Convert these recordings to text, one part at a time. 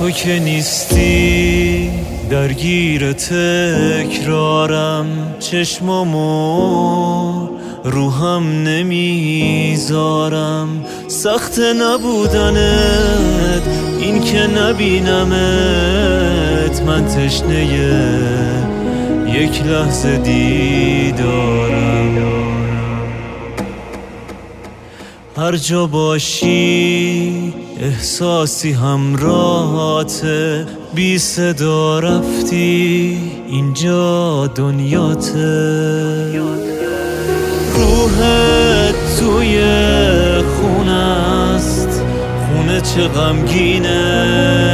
تو که نیستی درگیر تکرارم، چشمامو روحم نمیذارم. سخت نبودنت این که نبینمت، من تشنه یک لحظه دیدارم. هر جا باشی احساسی همراهاته، بی صدا رفتی اینجا دنیاته. روحت توی خونه است، خونه چه غمگینه.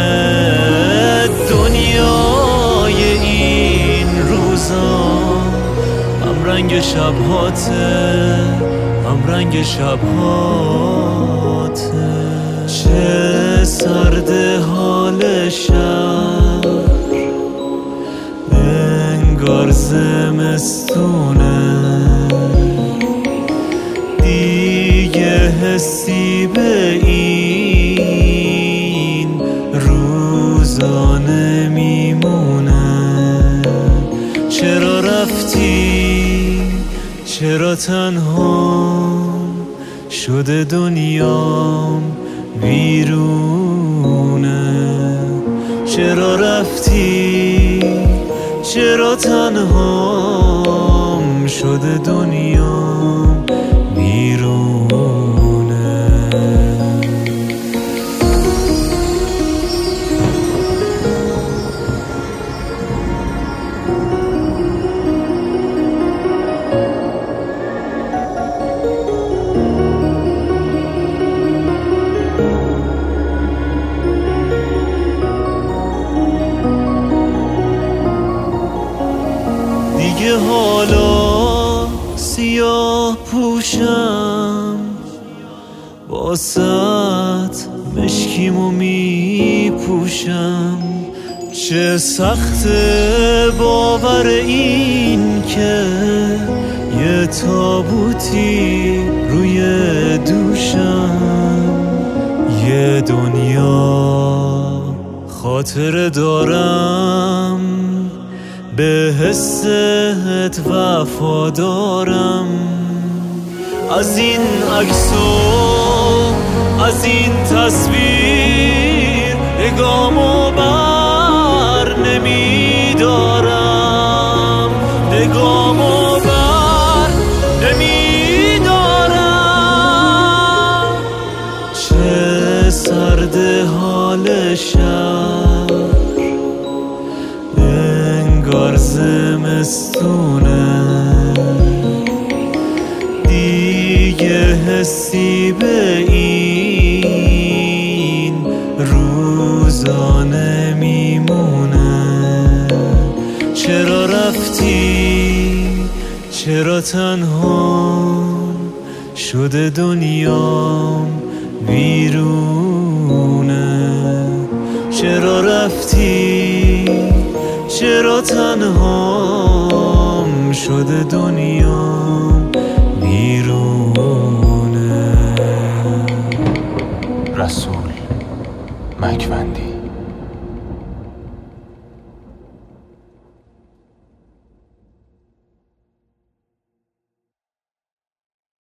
دنیای این روزا هم رنگ شبهاته، هم رنگ شبهاته. چه سرد حال شب، انگار زمستونه. دیگه حسی به این روزا نمیمونه. چرا رفتی؟ چرا تنها شده دنیام ویرونه؟ چرا رفتی؟ چرا تنهام شده دنیام ویرونه؟ دیگه حالا سیاه پوشم، واسط مشکیمو می پوشم. چه سخته باور این که یه تابوتی روی دوشم. یه دنیا خاطره دارم، به حست وفادارم. از این عکسو از این تصویر نگامو بر نمیدارم، نگامو بر نمیدارم. چه سرد حال شب، انگار زمستونه. دیگه حسی به این روزا نمیمونه. چرا رفتی؟ چرا تنها شده دنیام ویرونه؟ چرا رفتی؟ چرا تنهام شده دنیام ویرونه؟ رسول مکوندی.